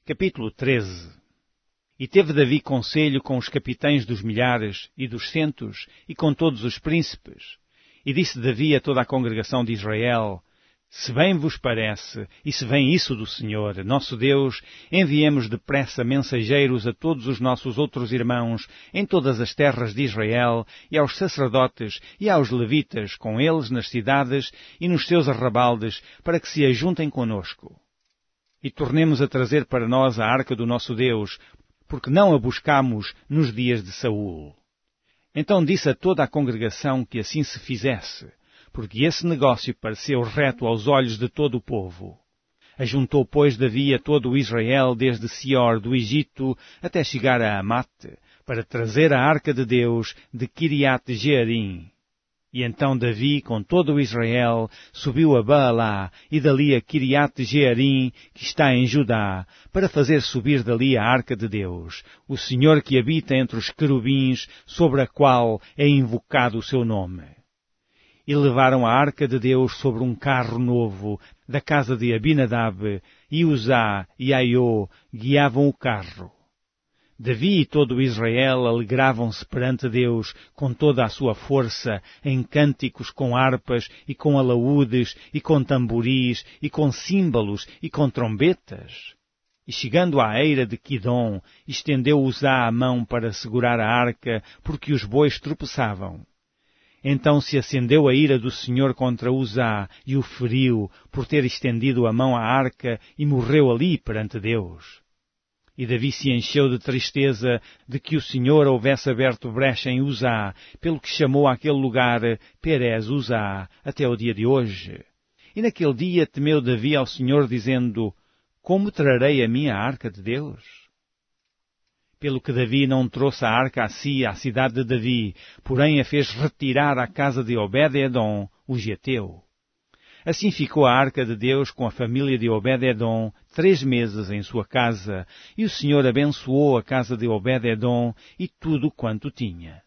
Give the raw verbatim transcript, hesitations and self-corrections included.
Capítulo treze. E teve Davi conselho com os capitães dos milhares e dos centos e com todos os príncipes. E disse Davi a toda a congregação de Israel: Se bem vos parece, e se vem isso do Senhor, nosso Deus, enviemos depressa mensageiros a todos os nossos outros irmãos em todas as terras de Israel, e aos sacerdotes e aos levitas, com eles nas cidades e nos seus arrabaldes, para que se ajuntem conosco. E tornemos a trazer para nós a arca do nosso Deus, porque não a buscámos nos dias de Saul. Então disse a toda a congregação que assim se fizesse, porque esse negócio pareceu reto aos olhos de todo o povo. Ajuntou, pois, Davi a todo o Israel, desde Sior do Egito até chegar a Amate, para trazer a arca de Deus de Quiriate-Jearim. E então Davi, com todo o Israel, subiu a Baalá e dali a Quiriate-Jearim, que está em Judá, para fazer subir dali a arca de Deus, o Senhor que habita entre os querubins, sobre a qual é invocado o seu nome. E levaram a arca de Deus sobre um carro novo, da casa de Abinadab, e Uzá e Aiô guiavam o carro. Davi e todo o Israel alegravam-se perante Deus com toda a sua força, em cânticos com harpas e com alaúdes e com tamboris e com símbolos e com trombetas. E chegando à eira de Quidom, estendeu Uzá a mão para segurar a arca, porque os bois tropeçavam. Então se acendeu a ira do Senhor contra Uzá e o feriu por ter estendido a mão à arca e morreu ali perante Deus. E Davi se encheu de tristeza de que o Senhor houvesse aberto brecha em Uzá, pelo que chamou aquele lugar Perez Uzá, até o dia de hoje. E naquele dia temeu Davi ao Senhor, dizendo: Como trarei a minha arca de Deus? Pelo que Davi não trouxe a arca a si, à cidade de Davi, porém a fez retirar à casa de Obed-edom, o geteu. Assim ficou a arca de Deus com a família de Obed-edom três meses em sua casa, e o Senhor abençoou a casa de Obed-edom e tudo quanto tinha.